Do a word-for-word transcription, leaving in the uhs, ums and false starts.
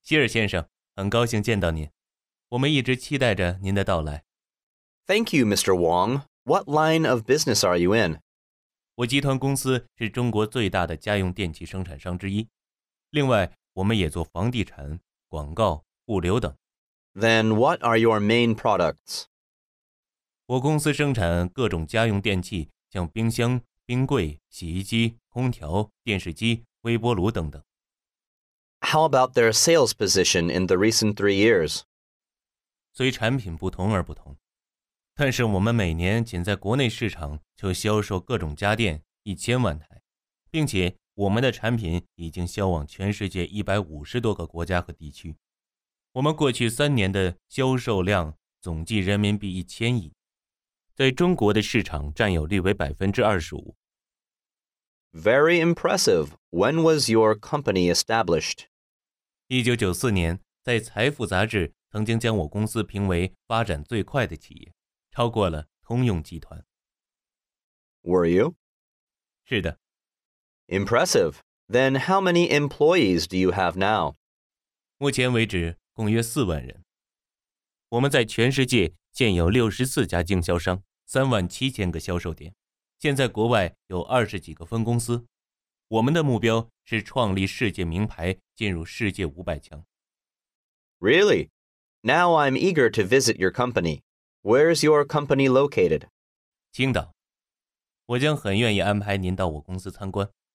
希尔先生，很高兴见到您，我们一直期待着您的到来。 Thank you, Mister Wong. What line of business are you in? 我集团公司是中国最大的家用电器生产商之一，另外我们也做房地产、广告、物流等。 Then what are your main products? 我公司生产各种家用电器，像冰箱、冰柜、洗衣机、空调、电视机、微波炉等等。 How about their sales position in the recent three years? 虽产品不同而不同，但是我们每年仅在国内市场就销售各种家电一千万台，并且我们的产品已经销往全世界一百五十多个国家和地区。我们过去三年的销售量总计人民币一千亿，在中国的市场占有率为百分之二十五。 Very impressive. When was your company established? 一九九四年，在财富杂志曾经将我公司评为发展最快的企业，超过了通用集团。 Were you? 是的。 Impressive. Then how many employees do you have now? 目前为止共约四万人。我们在全世界现有六十四家经销商，三万七千个销售点，现在国外有二十几个分公司。我们的目标是创立世界名牌，进入世界五百强。 Really? Now I'm eager to visit your company. Where's your company located? 青岛。我将很愿意安排您到我公司参观。